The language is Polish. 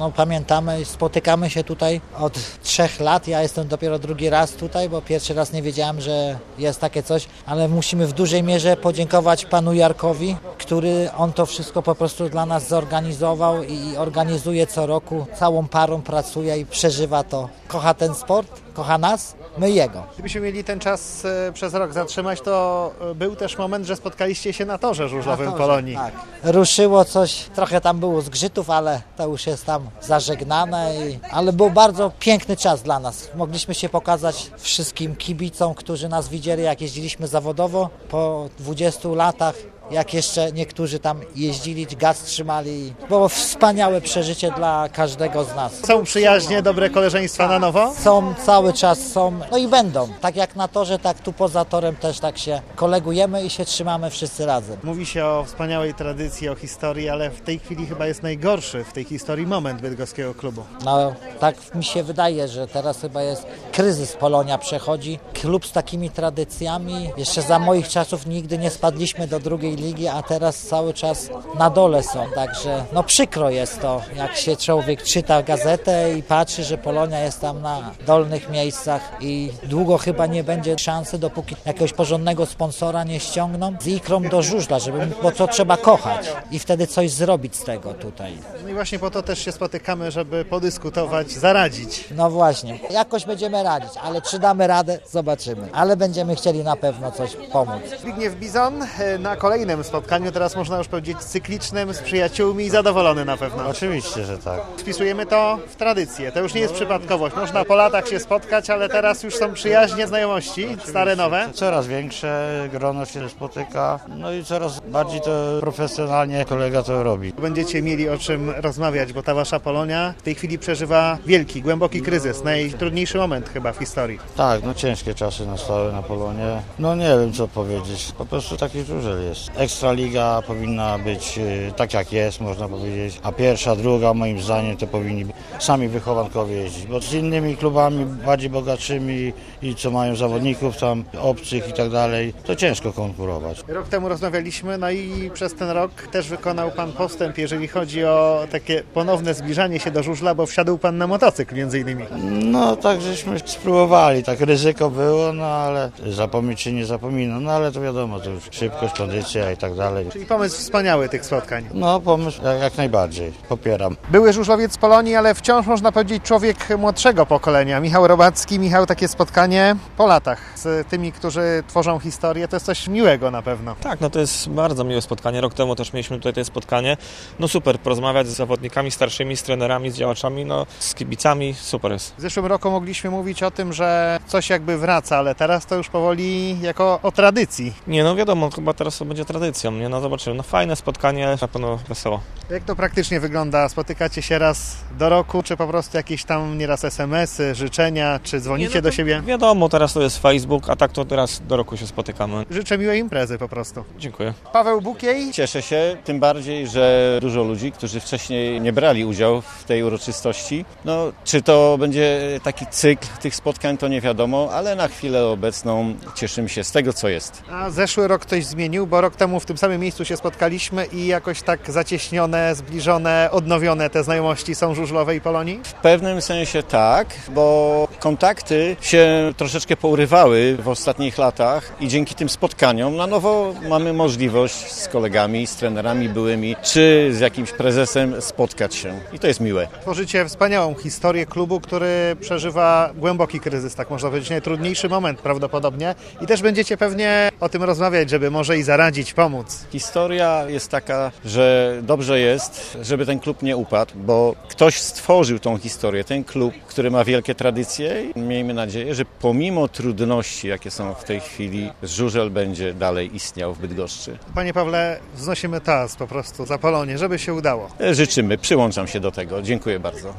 no pamiętamy, spotykamy się tutaj od 3 lat. Ja jestem dopiero drugi raz tutaj, bo pierwszy raz nie wiedziałem, że jest takie coś, ale musimy w dużej mierze podziękować panu Jarkowi, który on to wszystko po prostu dla nas zorganizował i organizuje co roku. Całą parą pracuje i przeżywa to. Kocha ten sport, kocha nas, my jego. Gdybyśmy mieli ten czas przez rok zatrzymać, to był też moment, że spotkaliście się na torze żużlowym Polonii. Tak. Ruszyło coś, trochę tam było zgrzytów, ale to już jest tam zażegnane. Ale był bardzo piękny czas dla nas. Mogliśmy się pokazać wszystkim kibicom, którzy nas widzieli, jak jeździliśmy zawodowo po 20 latach. Jak jeszcze niektórzy tam jeździli, gaz trzymali. Było wspaniałe przeżycie dla każdego z nas. Są przyjaźnie, dobre koleżeństwa na nowo? Są, cały czas są, no i będą. Tak jak na torze, tak tu poza torem też tak się kolegujemy i się trzymamy wszyscy razem. Mówi się o wspaniałej tradycji, o historii, ale w tej chwili chyba jest najgorszy w tej historii moment bydgoskiego klubu. No tak mi się wydaje, że teraz chyba jest kryzys. Polonia przechodzi. Klub z takimi tradycjami. Jeszcze za moich czasów nigdy nie spadliśmy do drugiej ligi, a teraz cały czas na dole są. Także no przykro jest to, jak się człowiek czyta gazetę i patrzy, że Polonia jest tam na dolnych miejscach i długo chyba nie będzie szansy, dopóki jakiegoś porządnego sponsora nie ściągną z ikrą do żużla, bo to trzeba kochać i wtedy coś zrobić z tego tutaj. No i właśnie po to też się spotykamy, żeby podyskutować, zaradzić. No właśnie, jakoś będziemy radzić, ale czy damy radę, zobaczymy. Ale będziemy chcieli na pewno coś pomóc. Zbigniew Bizon na kolejnym spotkaniu, teraz można już powiedzieć cyklicznym, z przyjaciółmi i zadowolony na pewno. Oczywiście, że tak. Wpisujemy to w tradycję, to już nie jest przypadkowość. Można po latach się spotkać, ale teraz już są przyjaźnie, znajomości, stare, nowe. Coraz większe grono się spotyka, no i coraz bardziej to profesjonalnie kolega to robi. Będziecie mieli o czym rozmawiać, bo ta wasza Polonia w tej chwili przeżywa wielki, głęboki kryzys, najtrudniejszy moment chyba w historii. Tak, no ciężkie czasy nastały na Polonię. No nie wiem co powiedzieć, po prostu taki żużel jest. Ekstraliga powinna być tak jak jest, można powiedzieć, a pierwsza, druga moim zdaniem to powinni sami wychowankowie jeździć, bo z innymi klubami bardziej bogatszymi i co mają zawodników tam obcych i tak dalej, to ciężko konkurować. Rok temu rozmawialiśmy, no i przez ten rok też wykonał pan postęp, jeżeli chodzi o takie ponowne zbliżanie się do żużla, bo wsiadł pan na motocykl między innymi. No tak żeśmy spróbowali, tak ryzyko było, no ale zapomnieć się nie zapomina, no ale to wiadomo, to już szybkość, kondycja i tak dalej. Czyli pomysł wspaniały tych spotkań. No pomysł jak najbardziej, popieram. Były żużlowiec z Polonii, ale wciąż można powiedzieć człowiek młodszego pokolenia. Michał Robacki. Michał, takie spotkanie po latach z tymi, którzy tworzą historię, to jest coś miłego na pewno. Tak, no to jest bardzo miłe spotkanie. Rok temu też mieliśmy tutaj to spotkanie. No super, porozmawiać z zawodnikami starszymi, z trenerami, z działaczami, no z kibicami, super jest. W zeszłym roku mogliśmy mówić o tym, że coś jakby wraca, ale teraz to już powoli jako o tradycji. Nie, no wiadomo, chyba teraz to będzie tradycją, nie? No zobaczymy, no fajne spotkanie, na pewno wesoło. Jak to praktycznie wygląda? Spotykacie się raz do roku, czy po prostu jakieś tam nieraz SMS-y, życzenia, czy dzwonicie do siebie? Wiadomo, teraz to jest Facebook, a tak to teraz do roku się spotykamy. Życzę miłej imprezy po prostu. Dziękuję. Paweł Bukiej. Cieszę się, tym bardziej, że dużo ludzi, którzy wcześniej nie brali udziału w tej uroczystości. No, czy to będzie taki cykl tych spotkań, to nie wiadomo, ale na chwilę obecną cieszymy się z tego, co jest. A zeszły rok ktoś zmienił, bo rok temu w tym samym miejscu się spotkaliśmy i jakoś tak zacieśnione, zbliżone, odnowione te znajomości są żużlowe i Polonii? W pewnym sensie tak, bo kontakty się troszeczkę pourywały w ostatnich latach i dzięki tym spotkaniom na nowo mamy możliwość z kolegami, z trenerami byłymi, czy z jakimś prezesem spotkać się. I to jest miłe. Tworzycie wspaniałą historię klubu, który przeżywa głęboki kryzys, tak można powiedzieć, najtrudniejszy moment prawdopodobnie i też będziecie pewnie o tym rozmawiać, żeby może i zaradzić, pomóc. Historia jest taka, że dobrze jest, żeby ten klub nie upadł, bo ktoś stworzył tą historię, ten klub, który ma wielkie tradycje i miejmy nadzieję, że pomimo trudności, jakie są w tej chwili, żużel będzie dalej istniał w Bydgoszczy. Panie Pawle, wznosimy toast po prostu za Polonię, żeby się udało. Życzymy, przyłączam się do tego. Dziękuję bardzo.